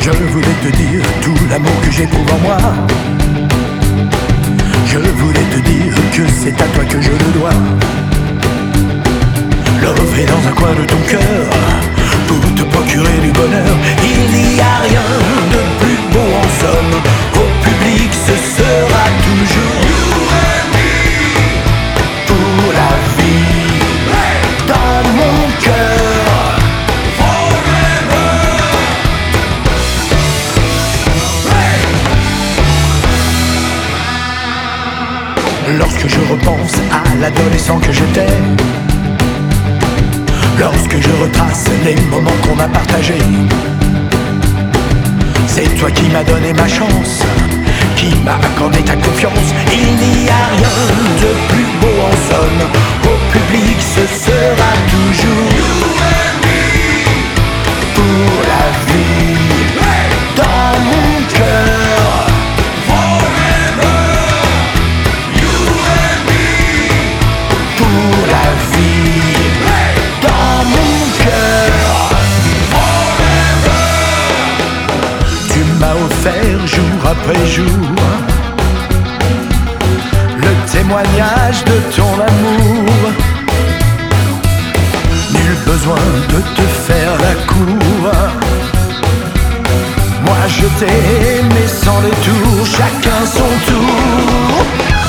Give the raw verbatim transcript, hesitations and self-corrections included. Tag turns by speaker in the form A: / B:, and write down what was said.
A: Je voulais te dire tout l'amour que j'éprouve en moi. Je voulais te dire que c'est à toi que je le dois. L'offre est dans un coin de ton cœur pour te procurer du bonheur. Il n'y a rien de plus beau en somme. Au public ce sera toujours you and me. Pour la vie, dans mon cœur, forever. Lorsque je repense à l'adolescent que j'étais, lorsque je retrace les moments qu'on a partagés, c'est toi qui m'as donné ma chance, qui m'a accordé ta confiance. Il n'y a rien de plus beau en somme. Au public ce sera toujours you and me. Pour la vie, dans mon cœur, forever. You and me. Pour la vie, dans mon cœur, forever. Tu m'as offert jour après jour le témoignage de ton amour. Nul besoin de te faire la cour. Moi je t'ai aimé sans détour, chacun son tour.